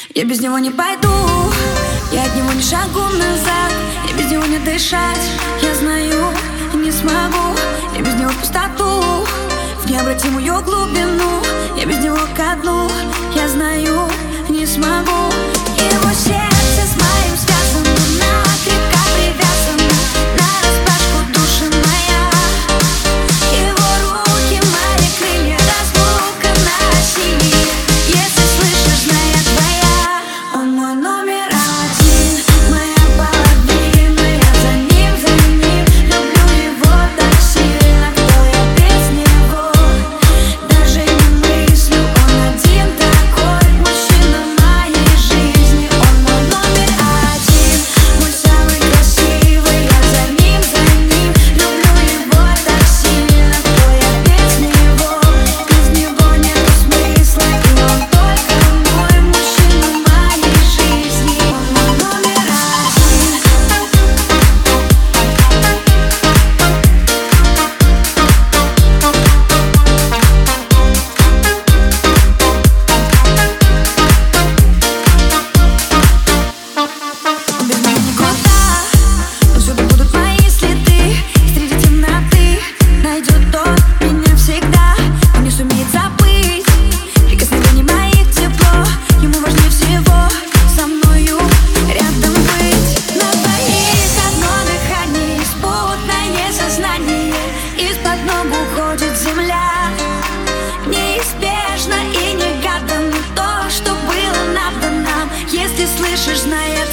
Я без него не пойду, я от него не шагу назад. Я без него не дышать, я знаю, не смогу. Я без него в пустоту, в необратимую глубину. Я без него ко дну, я знаю, не смогу. Его сердце с моим связано, накрепко привязано, нараспашку душа моя. Его руки, мои крылья, разлука насилие. Если слышишь, знай, я твоя. Он мой номер один, моя половина. Я за ним, люблю его так сильно. Кто я без него? Даже не мыслю, он один такой мужчина моей жизни. Он мой номер один, мой самый красивый. Я за ним, люблю его так сильно. Кто я без него? Без него нет смысла, и он только мой мужчина моей жизни. Он мой номер один. Без меня никуда, но всюду будут мои следы. Среди темноты найдет тот меня всегда. Он не сумеет забыть прикосновений моих тепло. Ему важнее всего со мною рядом быть. На двоих одно дыхание, спутанное сознание. Из-под ног уходит земля. Неизбежно и негаданно то, что было надо нам. Если слышишь, знай,